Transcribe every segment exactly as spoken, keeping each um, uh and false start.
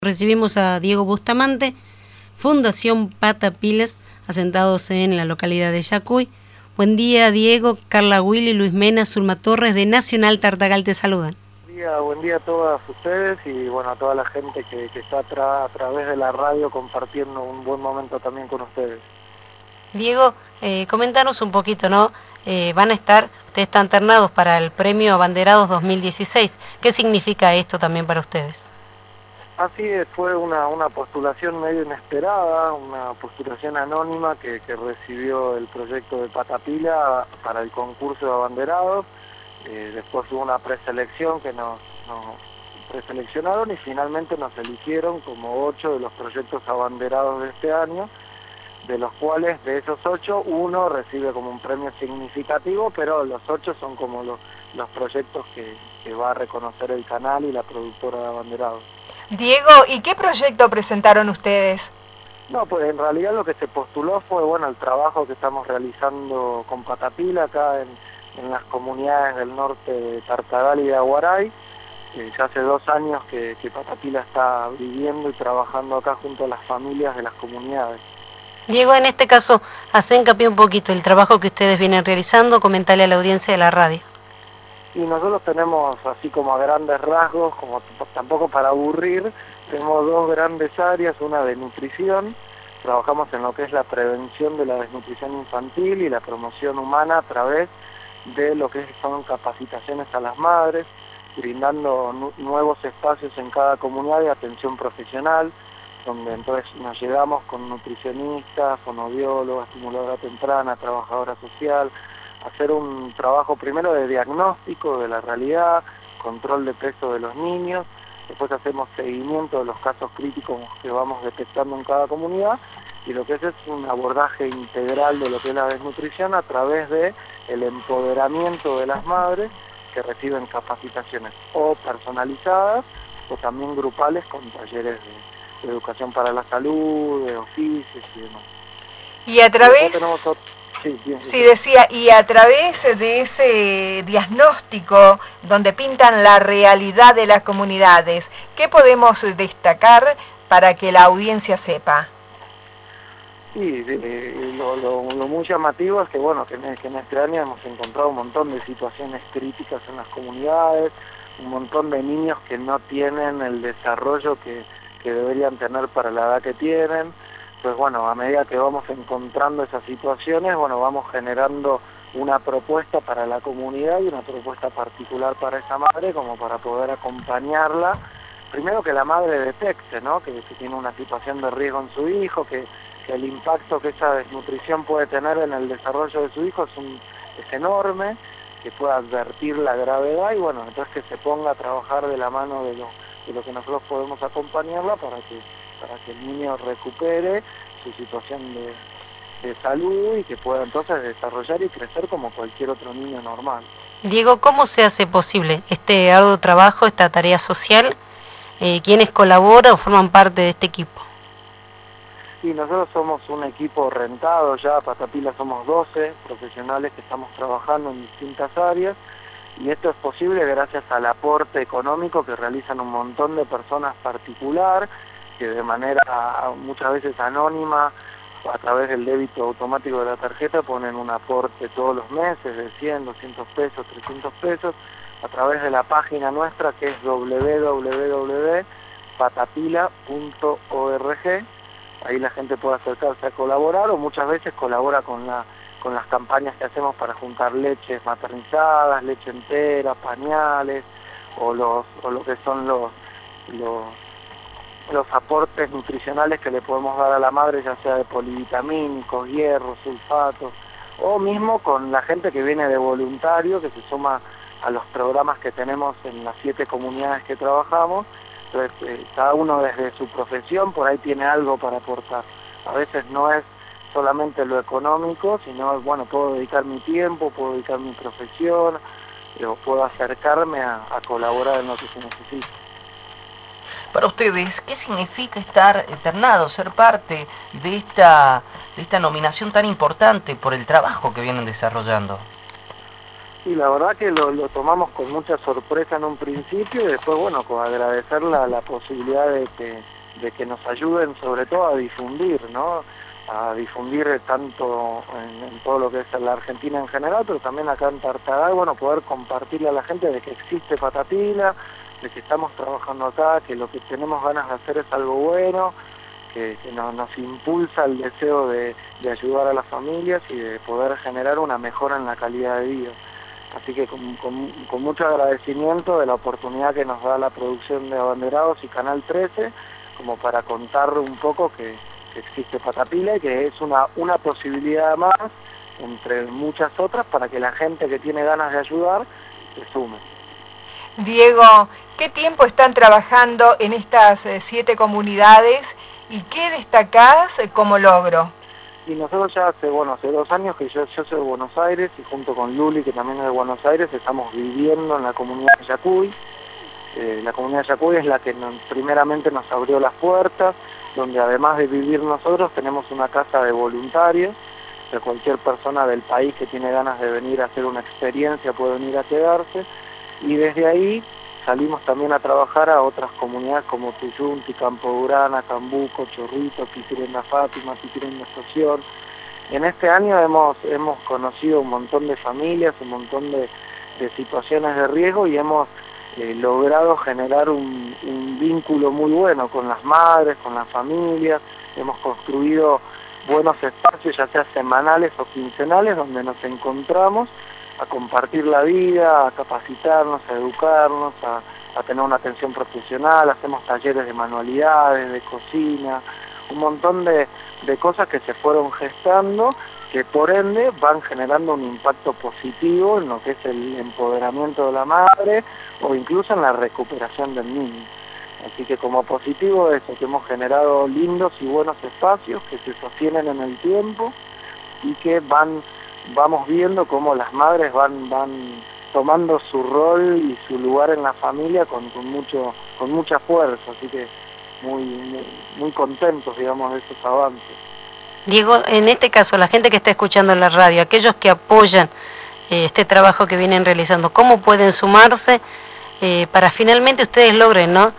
Recibimos a Diego Bustamante, Fundación Patapilas, asentados en la localidad de Yacuy. Buen día, Diego. Carla Willy, Luis Mena, Zulma Torres de Nacional Tartagal te saludan. Buen día, buen día a todas ustedes y bueno a toda la gente que, que está a, tra a través de la radio compartiendo un buen momento también con ustedes. Diego, eh, comentanos un poquito, ¿no? Eh, van a estar, ustedes están ternados para el Premio Abanderados dos mil dieciséis. ¿Qué significa esto también para ustedes? Así es, fue una, una postulación medio inesperada, una postulación anónima que, que recibió el proyecto de Patapila para el concurso de abanderados. Eh, después hubo una preselección que nos, nos preseleccionaron y finalmente nos eligieron como ocho de los proyectos abanderados de este año, de los cuales de esos ocho, uno recibe como un premio significativo, pero los ocho son como los, los proyectos que, que va a reconocer el canal y la productora de abanderados. Diego, ¿y qué proyecto presentaron ustedes? No, pues en realidad lo que se postuló fue bueno el trabajo que estamos realizando con Patapila acá en, en las comunidades del norte de Tartagal y de Aguaray. Eh, ya hace dos años que, que Patapila está viviendo y trabajando acá junto a las familias de las comunidades. Diego, en este caso, hace hincapié un poquito el trabajo que ustedes vienen realizando, comentarle a la audiencia de la radio. Y nosotros tenemos, así como a grandes rasgos, como tampoco para aburrir, tenemos dos grandes áreas, una de nutrición, trabajamos en lo que es la prevención de la desnutrición infantil y la promoción humana a través de lo que son capacitaciones a las madres, brindando nu nuevos espacios en cada comunidad de atención profesional, donde entonces nos llegamos con nutricionistas, fonoaudiólogas, estimuladora temprana, trabajadora social, hacer un trabajo primero de diagnóstico de la realidad, control de peso de los niños, después hacemos seguimiento de los casos críticos que vamos detectando en cada comunidad y lo que es es un abordaje integral de lo que es la desnutrición a través de el empoderamiento de las madres que reciben capacitaciones o personalizadas o también grupales con talleres de, de educación para la salud, de oficios y demás. Y a través... Sí, bien, sí, decía, y a través de ese diagnóstico donde pintan la realidad de las comunidades, ¿qué podemos destacar para que la audiencia sepa? Sí, eh, lo, lo, lo muy llamativo es que, bueno, que en, que en este año hemos encontrado un montón de situaciones críticas en las comunidades, un montón de niños que no tienen el desarrollo que, que deberían tener para la edad que tienen. Pues bueno, a medida que vamos encontrando esas situaciones, bueno, vamos generando una propuesta para la comunidad y una propuesta particular para esa madre, como para poder acompañarla. Primero que la madre detecte, ¿no? Que, que tiene una situación de riesgo en su hijo, que, que el impacto que esa desnutrición puede tener en el desarrollo de su hijo es, un, es enorme, que pueda advertir la gravedad y bueno, entonces que se ponga a trabajar de la mano de lo, de lo que nosotros podemos acompañarla para que para que el niño recupere su situación de, de salud y que pueda entonces desarrollar y crecer como cualquier otro niño normal. Diego, ¿cómo se hace posible este arduo trabajo, esta tarea social? Eh, ¿Quiénes colaboran o forman parte de este equipo? Y nosotros somos un equipo rentado ya, Patapila somos doce profesionales que estamos trabajando en distintas áreas y esto es posible gracias al aporte económico que realizan un montón de personas particular, que de manera muchas veces anónima, a través del débito automático de la tarjeta, ponen un aporte todos los meses de cien, doscientos pesos, trescientos pesos, a través de la página nuestra que es doble u doble u doble u punto patapila punto org. Ahí la gente puede acercarse a colaborar o muchas veces colabora con, la, con las campañas que hacemos para juntar leches maternizadas, leche entera, pañales, o, los, o lo que son los... los los aportes nutricionales que le podemos dar a la madre, ya sea de polivitamínicos, hierro, sulfatos, o mismo con la gente que viene de voluntario, que se suma a los programas que tenemos en las siete comunidades que trabajamos. Entonces, eh, cada uno desde su profesión por ahí tiene algo para aportar. A veces no es solamente lo económico, sino, bueno, puedo dedicar mi tiempo, puedo dedicar mi profesión, o puedo acercarme a, a colaborar en lo que se necesita. Para ustedes, ¿qué significa estar ternado, ser parte de esta, de esta nominación tan importante por el trabajo que vienen desarrollando? Y la verdad que lo, lo tomamos con mucha sorpresa en un principio y después, bueno, con agradecer la, la posibilidad de que, de que nos ayuden sobre todo a difundir, ¿no? A difundir tanto en, en todo lo que es la Argentina en general, pero también acá en Tartagal, bueno, poder compartirle a la gente de que existe Patapila, de que estamos trabajando acá, que lo que tenemos ganas de hacer es algo bueno, que, que no, nos impulsa el deseo de, de ayudar a las familias y de poder generar una mejora en la calidad de vida. Así que con, con, con mucho agradecimiento de la oportunidad que nos da la producción de Abanderados y Canal trece, como para contar un poco que, que existe Patapila y que es una, una posibilidad más entre muchas otras para que la gente que tiene ganas de ayudar se sume. Diego, ¿qué tiempo están trabajando en estas eh, siete comunidades y qué destacás eh, como logro? Y nosotros ya hace, bueno, hace dos años que yo, yo soy de Buenos Aires y junto con Luli, que también es de Buenos Aires, estamos viviendo en la comunidad de Yacuy. Eh, la comunidad de Yacuy es la que nos, primeramente nos abrió las puertas, donde además de vivir nosotros tenemos una casa de voluntarios, que cualquier persona del país que tiene ganas de venir a hacer una experiencia puede venir a quedarse. Y desde ahí salimos también a trabajar a otras comunidades como Tuyunti, Campo Durana, Cambuco, Chorrito, Pitirenda Fátima, Pitirenda Estación. En este año hemos, hemos conocido un montón de familias, un montón de, de situaciones de riesgo y hemos eh, logrado generar un, un vínculo muy bueno con las madres, con las familias. Hemos construido buenos espacios, ya sea semanales o quincenales, donde nos encontramos a compartir la vida, a capacitarnos, a educarnos, a, a tener una atención profesional, hacemos talleres de manualidades, de cocina, un montón de, de cosas que se fueron gestando, que por ende van generando un impacto positivo en lo que es el empoderamiento de la madre o incluso en la recuperación del niño. Así que como positivo eso, que hemos generado lindos y buenos espacios que se sostienen en el tiempo y que van vamos viendo cómo las madres van van tomando su rol y su lugar en la familia con, con mucho con mucha fuerza, así que muy, muy muy contentos, digamos, de esos avances. Diego, en este caso, la gente que está escuchando en la radio, aquellos que apoyan eh, este trabajo que vienen realizando, ¿cómo pueden sumarse eh, para finalmente ustedes logren, ¿no?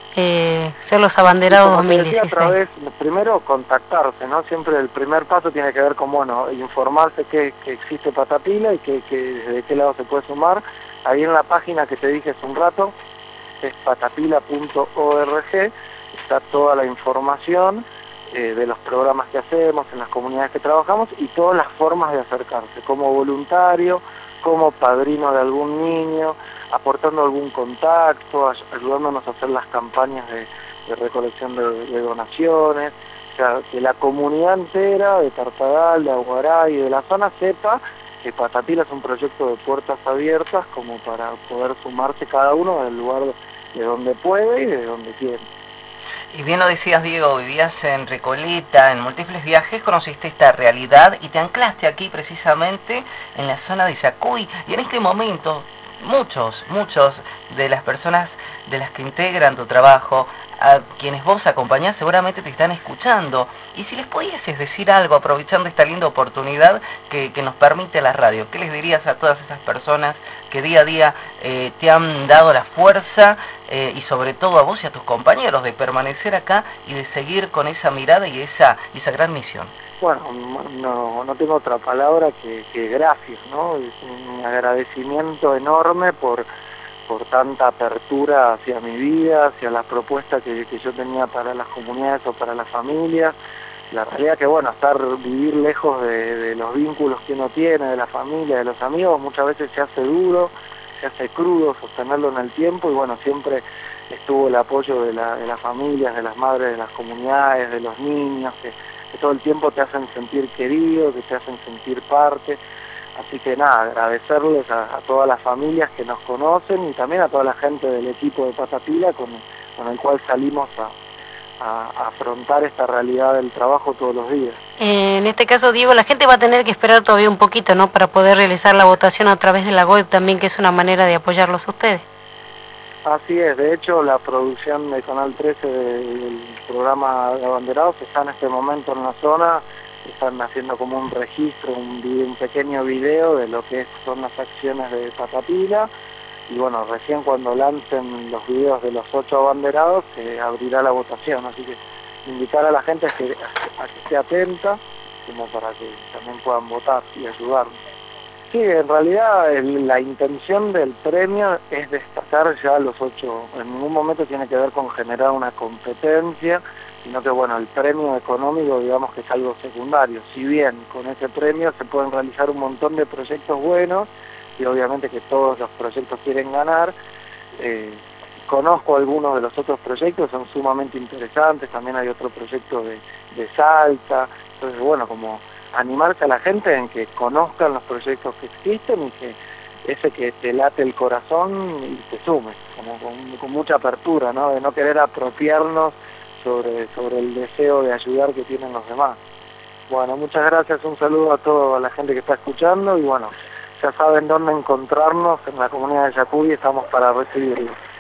Eh, ser los abanderados dos mil dieciséis. A través, primero contactarse, ¿no? Siempre el primer paso tiene que ver con, bueno, informarse que, que existe Patapila y que, que de qué lado se puede sumar. Ahí en la página que te dije hace un rato, es patapila punto org, está toda la información eh, de los programas que hacemos, en las comunidades que trabajamos y todas las formas de acercarse, como voluntario, como padrino de algún niño, aportando algún contacto, ayudándonos a hacer las campañas de, de recolección de, de donaciones, o sea, que la comunidad entera de Tartagal, de Aguaray y de la zona sepa que Patapila es un proyecto de puertas abiertas como para poder sumarse cada uno del lugar de donde puede y de donde quiere. Y bien lo decías, Diego, vivías en Recoleta, en múltiples viajes, conociste esta realidad y te anclaste aquí precisamente en la zona de Yacuy. Y en este momento, muchos, muchos de las personas de las que integran tu trabajo, a quienes vos acompañás, seguramente te están escuchando. Y si les pudieses decir algo, aprovechando esta linda oportunidad que, que nos permite la radio, ¿qué les dirías a todas esas personas que día a día eh, te han dado la fuerza eh, y sobre todo a vos y a tus compañeros de permanecer acá y de seguir con esa mirada y esa, y esa gran misión? Bueno, no, no tengo otra palabra que, que gracias, ¿no? Es un agradecimiento enorme por... por tanta apertura hacia mi vida, hacia las propuestas que, que yo tenía para las comunidades o para las familias. La realidad que, bueno, estar, vivir lejos de, de los vínculos que uno tiene, de la familia, de los amigos, muchas veces se hace duro, se hace crudo sostenerlo en el tiempo y, bueno, siempre estuvo el apoyo de, la, de las familias, de las madres, de las comunidades, de los niños, que, que todo el tiempo te hacen sentir querido, que te hacen sentir parte. Así que nada, agradecerles a, a todas las familias que nos conocen y también a toda la gente del equipo de Patapila con, con el cual salimos a, a, a afrontar esta realidad del trabajo todos los días. Eh, en este caso, Diego, la gente va a tener que esperar todavía un poquito, ¿no? Para poder realizar la votación a través de la web también, que es una manera de apoyarlos a ustedes. Así es, de hecho la producción de Canal trece del programa de Abanderados está en este momento en la zona están haciendo como un registro, un, video, un pequeño video de lo que son las acciones de Patapila. Y bueno, recién cuando lancen los videos de los ocho abanderados se abrirá la votación, así que invitar a la gente a que, a que esté atenta, como para que también puedan votar y ayudarnos. Sí, en realidad el, la intención del premio es destacar ya los ocho, en ningún momento tiene que ver con generar una competencia, sino que bueno, el premio económico digamos que es algo secundario. Si bien con ese premio se pueden realizar un montón de proyectos buenos, y obviamente que todos los proyectos quieren ganar, eh, conozco algunos de los otros proyectos, son sumamente interesantes, también hay otro proyecto de, de Salta, entonces bueno, como animarse a la gente en que conozcan los proyectos que existen y que ese que te late el corazón y te sume, como con, con mucha apertura, ¿no? De no querer apropiarnos sobre, sobre el deseo de ayudar que tienen los demás. Bueno, muchas gracias, un saludo a toda la gente que está escuchando y bueno, ya saben dónde encontrarnos en la comunidad de Yacuy, estamos para recibirlos.